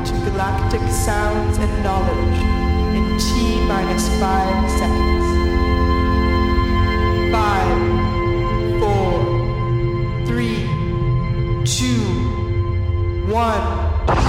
to galactic sounds and knowledge in T-minus 5 seconds. 5, 4, 3, 2, 1.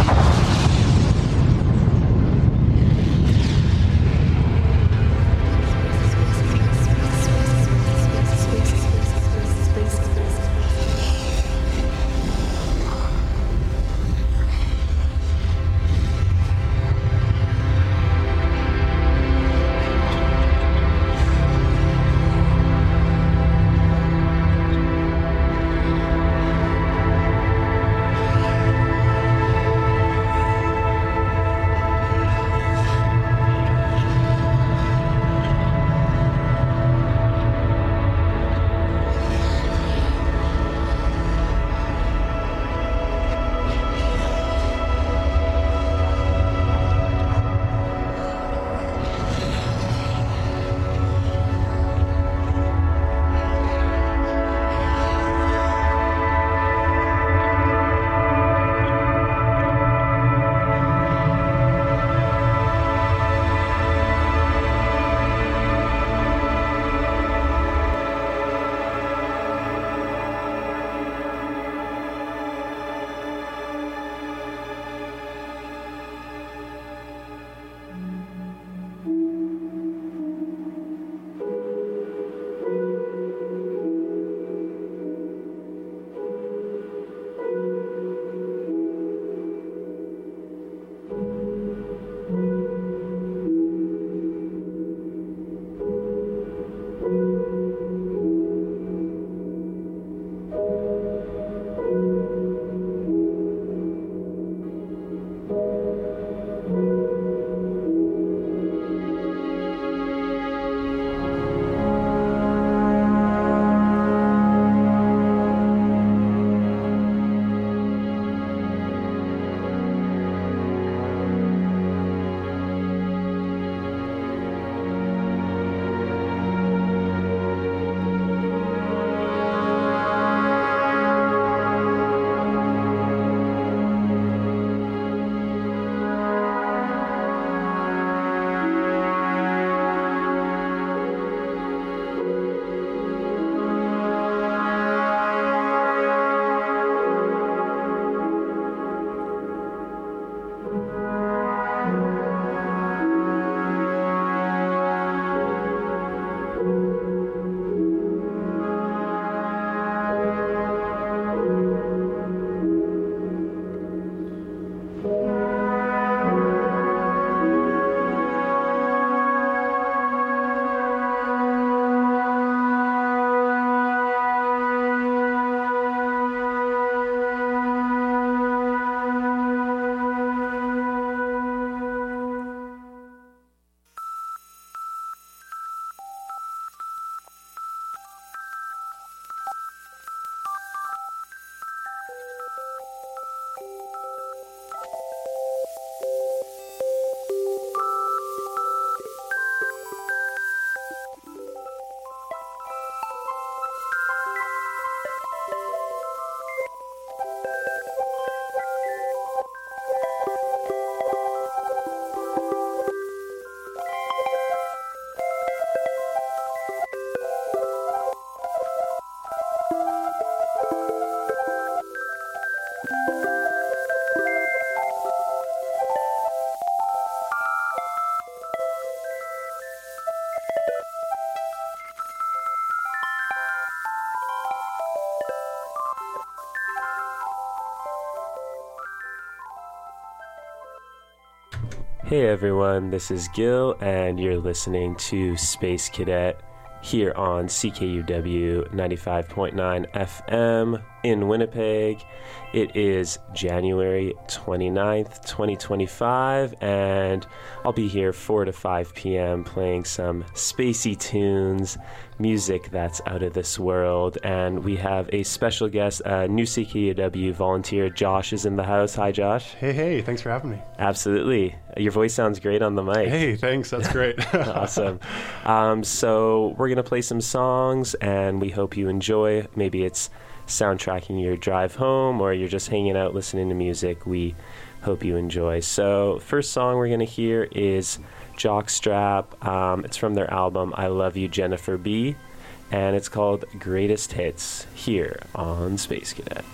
Hey everyone, this is Gil, and you're listening to Space Cadet here on CKUW 95.9 FM in Winnipeg. It is January 29th, 2025, and I'll be here 4 to 5 p.m. playing some spacey tunes, music that's out of this world, and we have a special guest, new CKUW volunteer. Josh is in the house. Hi, Josh. Hey, thanks for having me. Absolutely. Your voice sounds great on the mic. Hey, thanks. That's great. Awesome. So we're going to play some songs, and we hope you enjoy. Maybe it's soundtracking your drive home, or you're just hanging out listening to music. We Hope you enjoy. So, first song we're going to hear is Jockstrap. It's from their album I Love You, Jennifer B. And it's called Greatest Hits here on Space Cadet.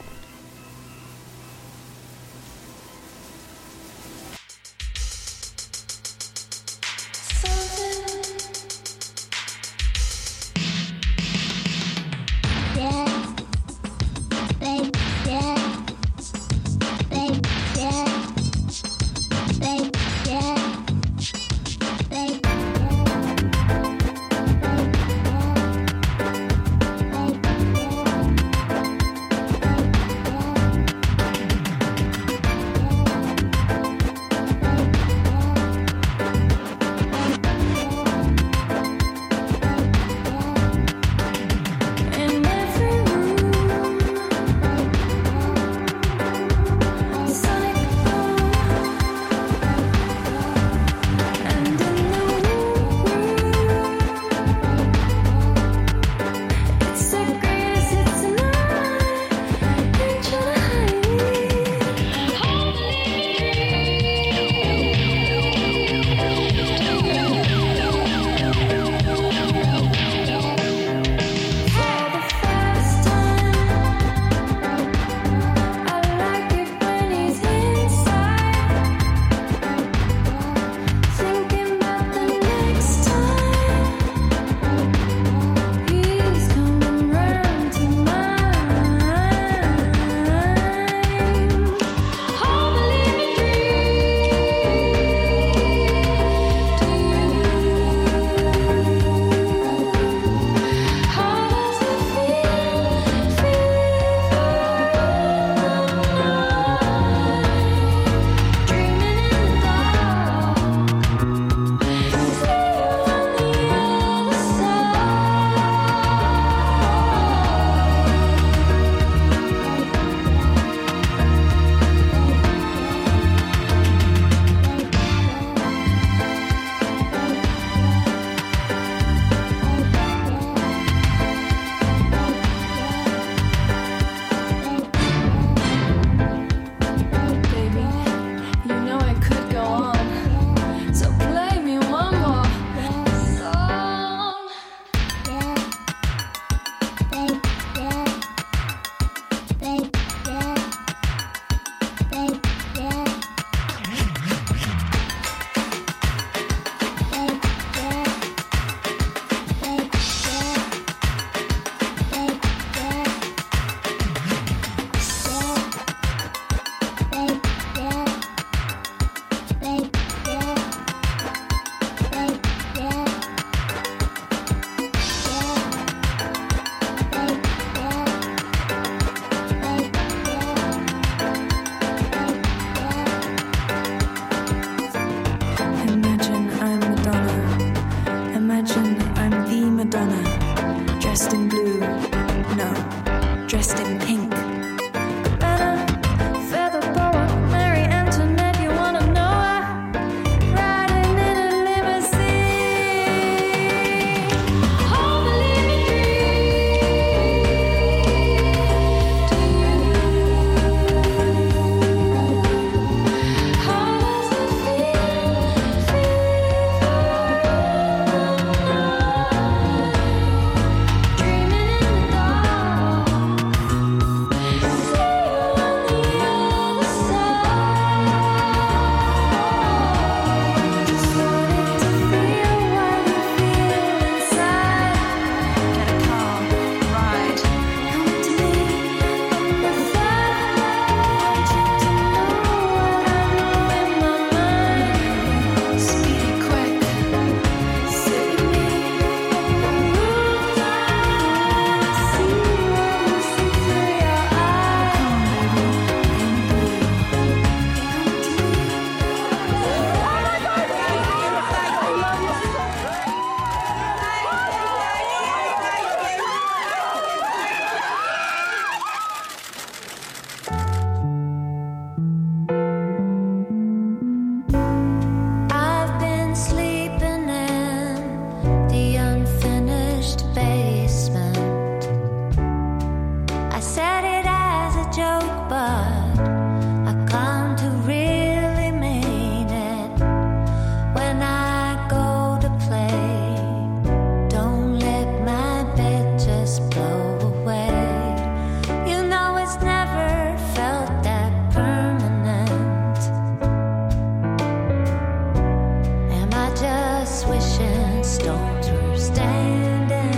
wishing stones were standing.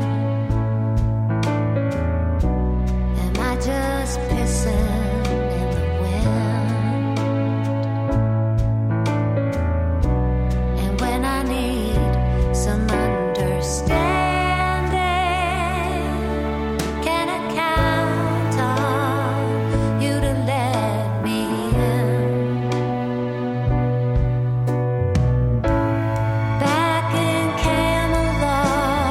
Am I just pissing in the wind? And when I need some understanding, can I count on you to let me in? Back in Camelot,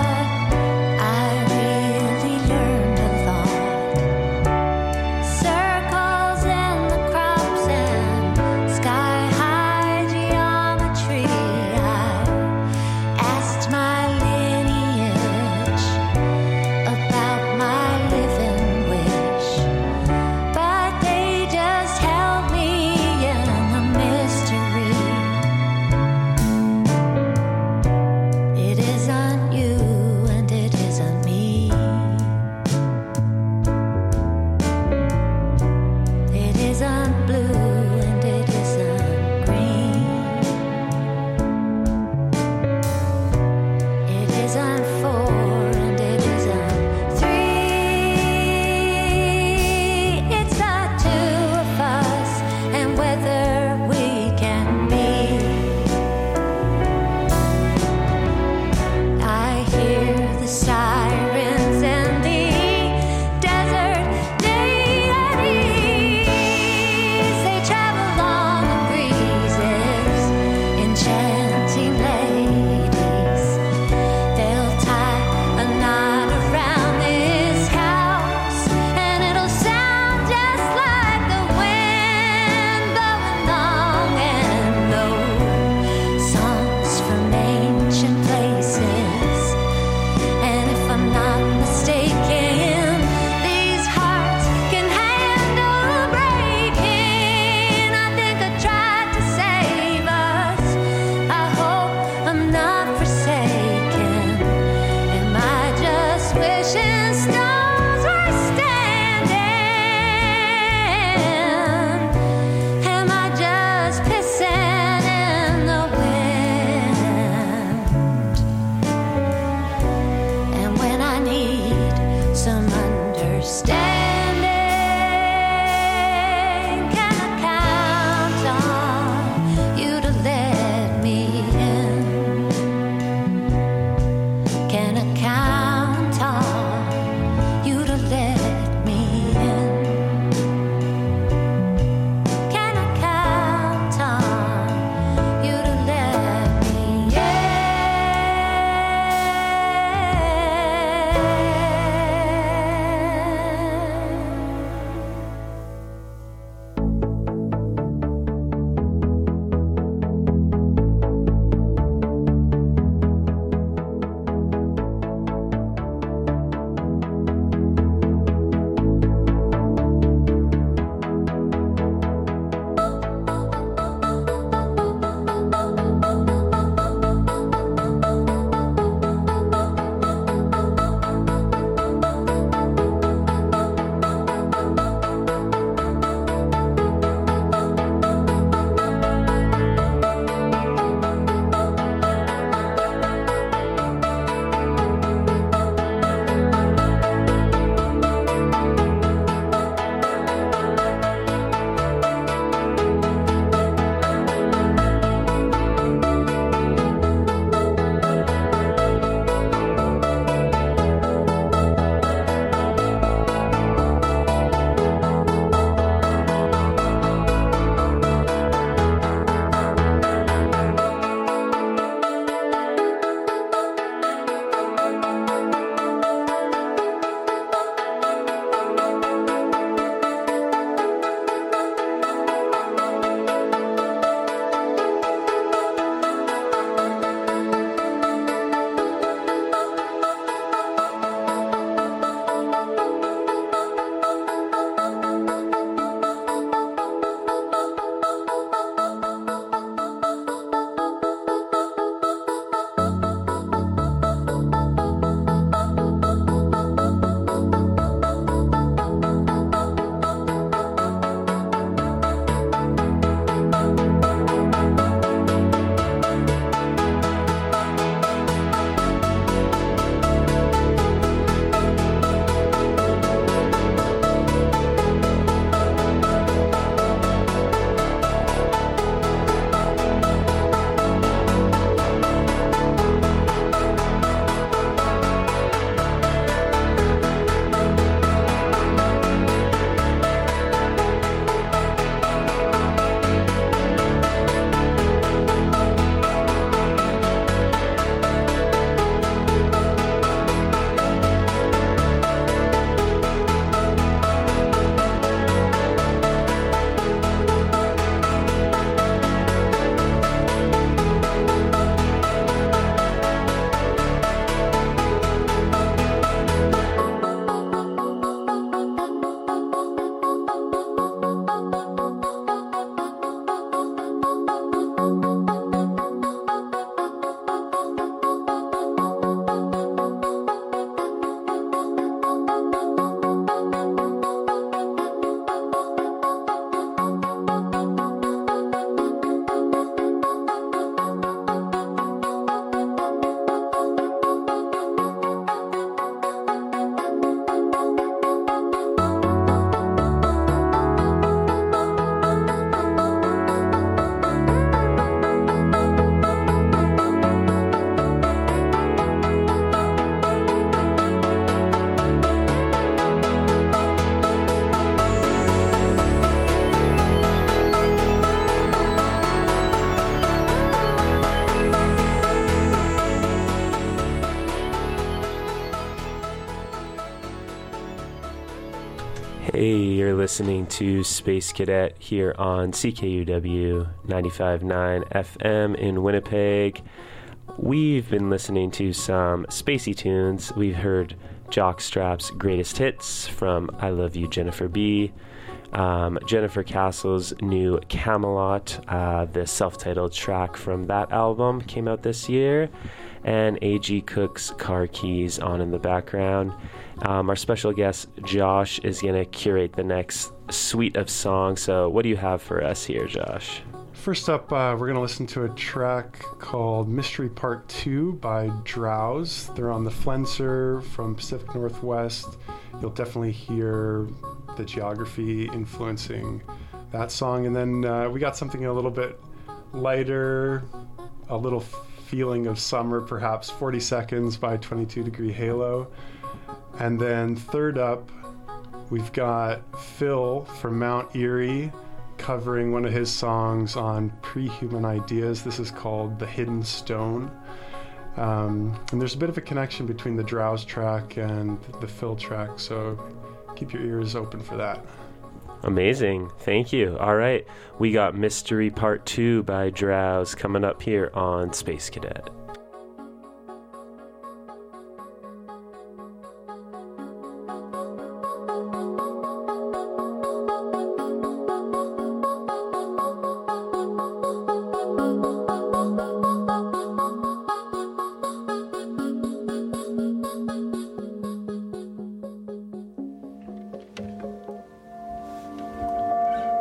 Hey, you're listening to Space Cadet here on CKUW 95.9 FM in Winnipeg. We've been listening to some spacey tunes. We've heard Jockstrap's Greatest Hits from I Love You, Jennifer B., Jennifer Castle's new Camelot, the self-titled track from that album came out this year, and A.G. Cook's Car Keys on in the background. Our special guest, Josh, is going to curate the next suite of songs. So what do you have for us here, Josh? First up, we're going to listen to a track called Mystery Part 2 by Drowse. They're on the Flenser from Pacific Northwest. You'll definitely hear the geography influencing that song. And then we got something a little bit lighter, a little feeling of summer, perhaps 40 Seconds by 22 Degree Halo. And then third up, we've got Phil from Mount Erie covering one of his songs on Pre-Human Ideas. This is called The Hidden Stone. And there's a bit of a connection between the Drowse track and the Phil track, so keep your ears open for that. Amazing. Thank you. All right. We got Mystery Part 2 by Drowse coming up here on Space Cadet.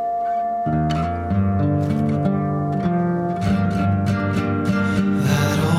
That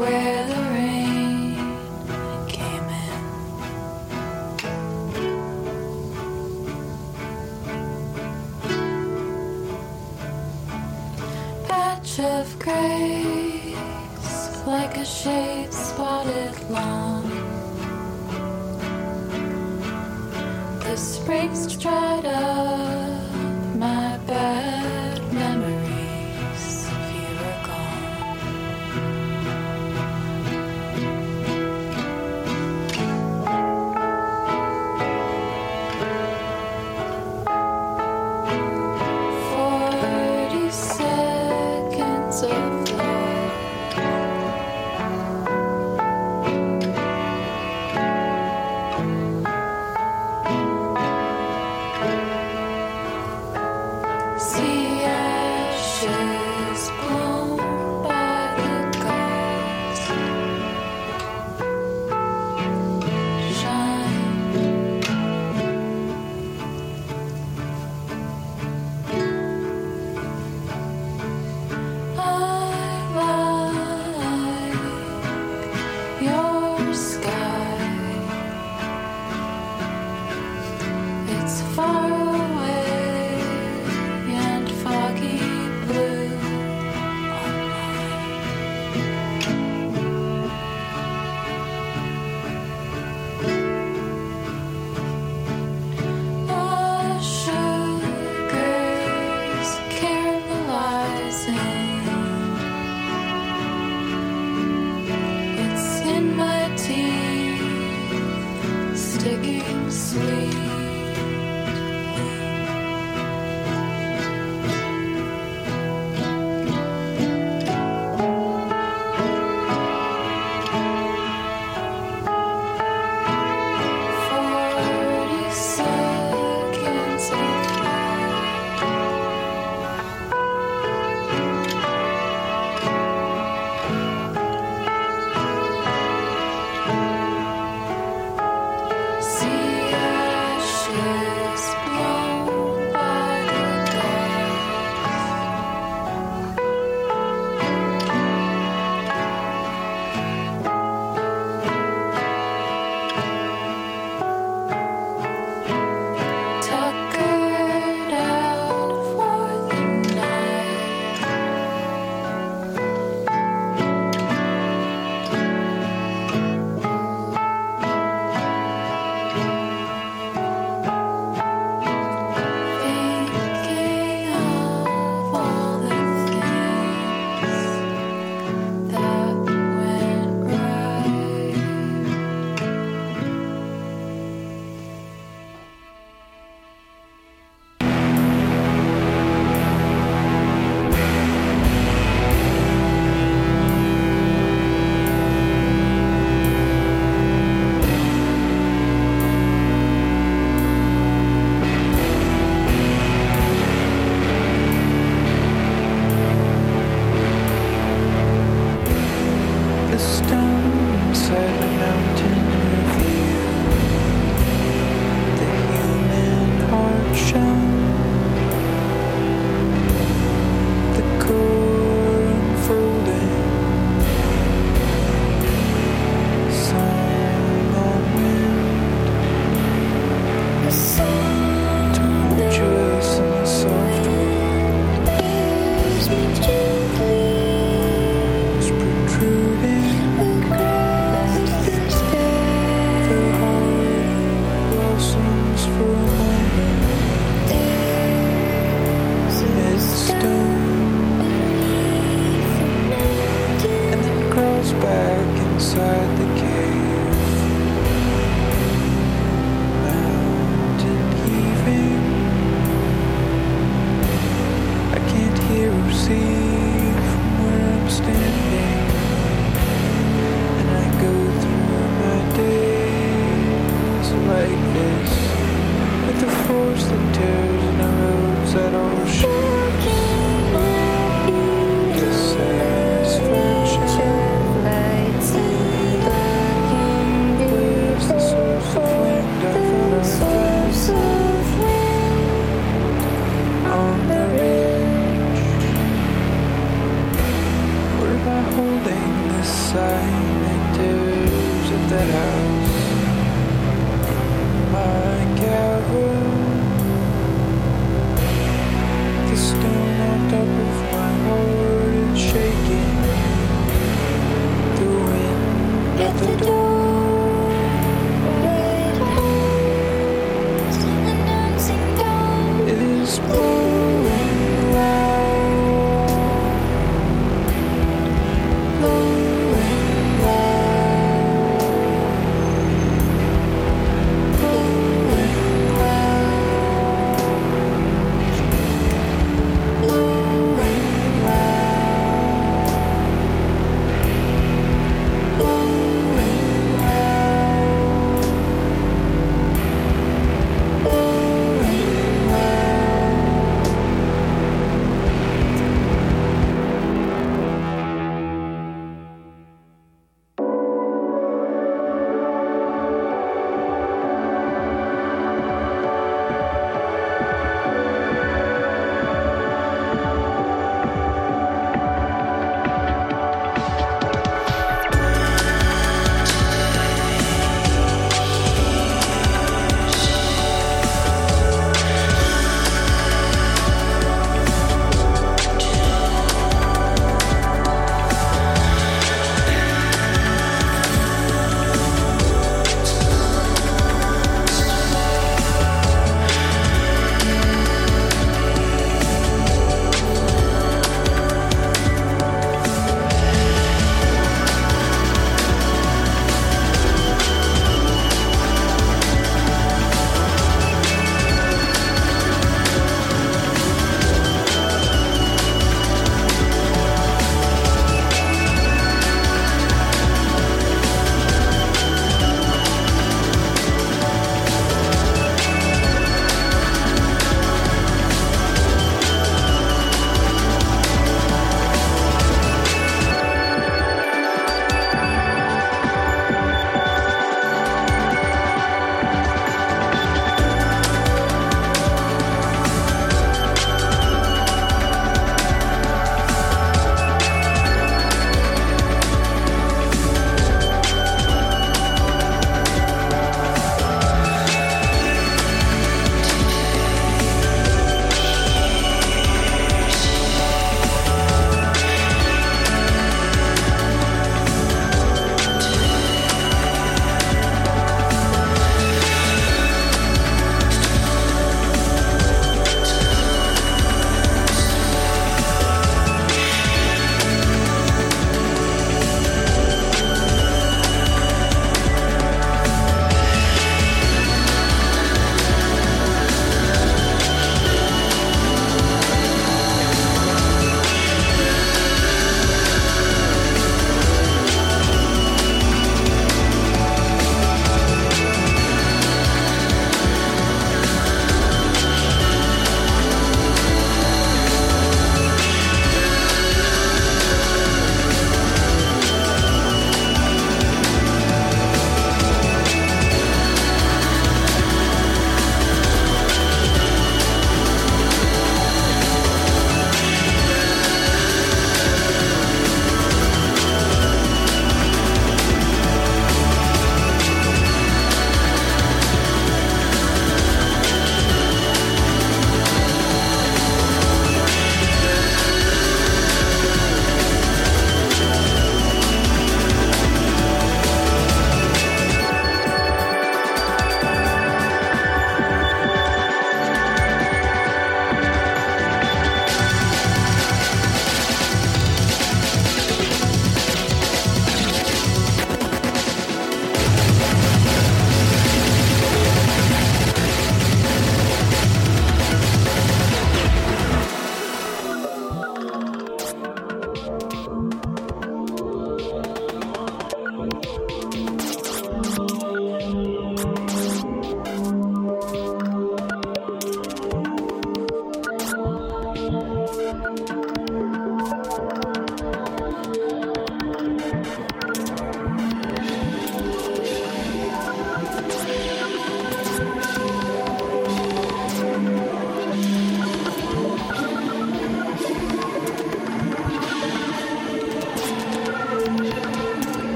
where the rain came in. Patch of grace, like a shade spotted lawn. The springs dried up my bad memories if you were gone. Seconds of love. See ashes blown by the gods. Shine. I like your sky. It's far away and foggy blue on mine. The sugar's caramelizing. It's in my teeth, sticking sweet. Seconds of see ashes blown by the gods. Tuckered out for the night. Thinking of all the things that went right. The stone side the mountain reveal the human heart shown, the core unfolding, song on wind, torturous in the soft wind, is protruding. The heart blossoms for a moment, it's stone, and then crawls back inside the cave. Mountain heaving, I can't hear or see from where I'm standing, and I go through my days like this, with the force that tears in the roads that all shapes. The satisfaction that house, my cavern, the stone on top of my heart is shaking, the wind at the door. Is blowing loud, blowing loud, blowing loud, blowing loud, blowing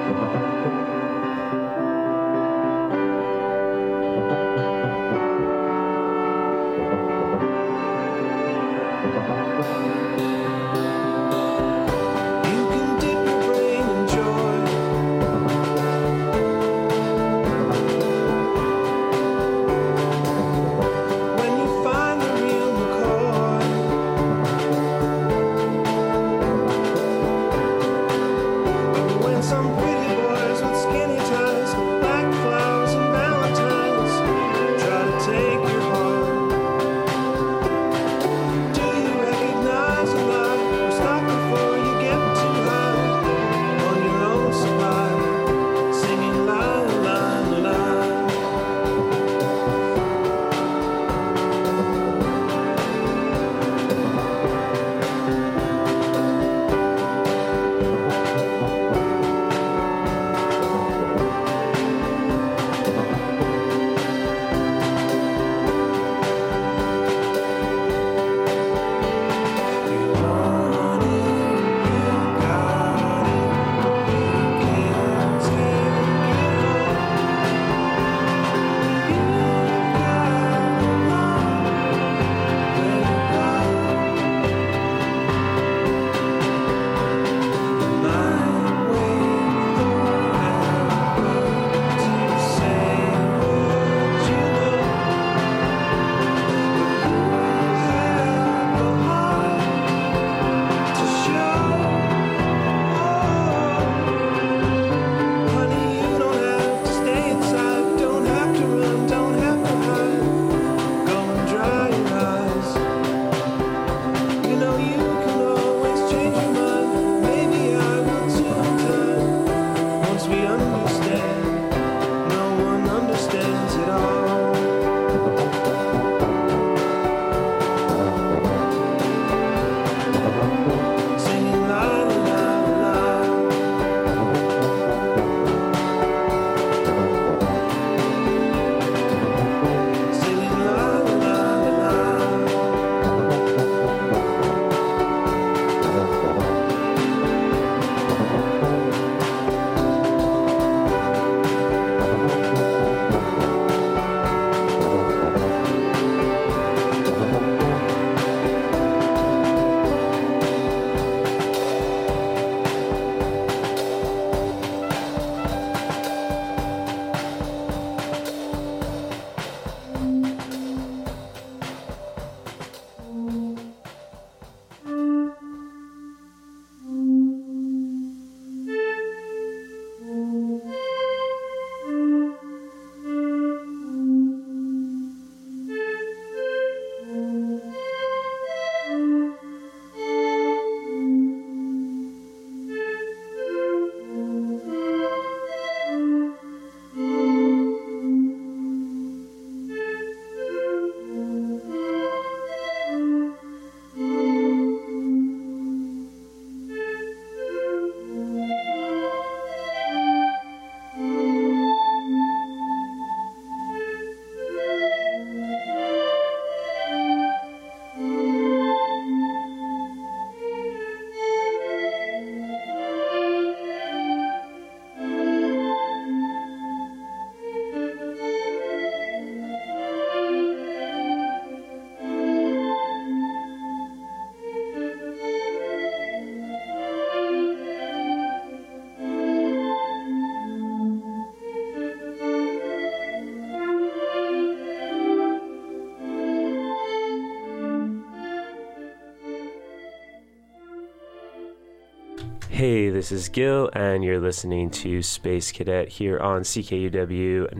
Hey, this is Gil, and you're listening to Space Cadet here on CKUW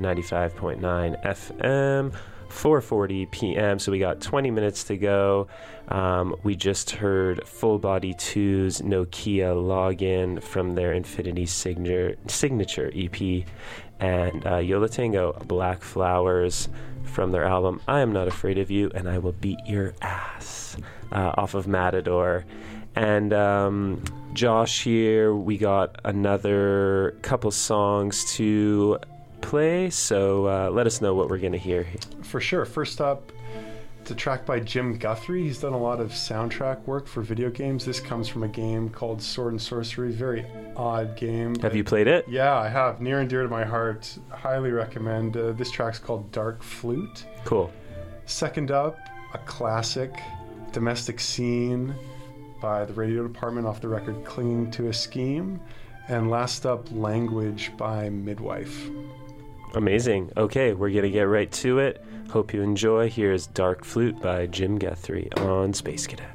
95.9 FM, 4:40 p.m. So we got 20 minutes to go. We just heard Full Body 2's Nokia Login from their Infinity Signature EP, and Yola Tango Black Flowers from their album I Am Not Afraid of You and I Will Beat Your Ass off of Matador. And Josh here, we got another couple songs to play, so let us know what we're going to hear. For sure. First up, It's a track by Jim Guthrie. He's done a lot of soundtrack work for video games. This comes from a game called Sword and Sorcery. Very odd game. Have you played it? Yeah, I have. Near and dear to my heart. Highly recommend. This track's called Dark Flute. Cool. Second up, a classic, Domestic Scene by the Radio Department off the record Clinging to a Scheme. And last up, Language by Midwife. Amazing. Okay, we're going to get right to it. Hope you enjoy. Here's Dark Flute by Jim Guthrie on Space Cadet.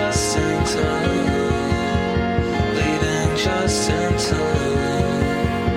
Just in time.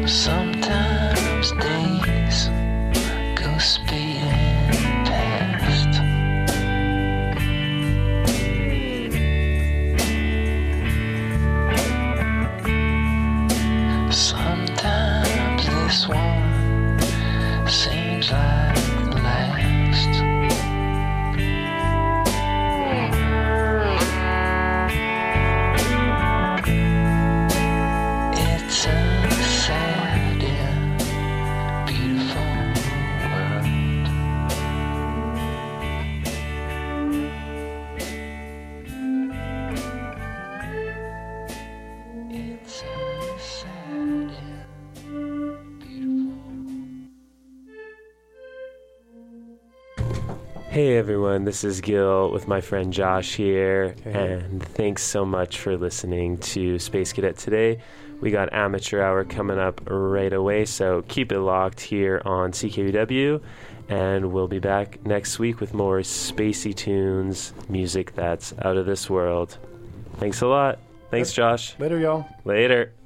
Sometimes days go speeding past. Sometimes this one seems like the last. It's a sad and beautiful world. It's a sad and beautiful. Hey everyone, this is Gil with my friend Josh here, and thanks so much for listening to Space Cadet today. We got Amateur Hour coming up right away, so keep it locked here on CKUW, and we'll be back next week with more spacey tunes, music that's out of this world. Thanks a lot. Thanks, Josh. Later, y'all. Later.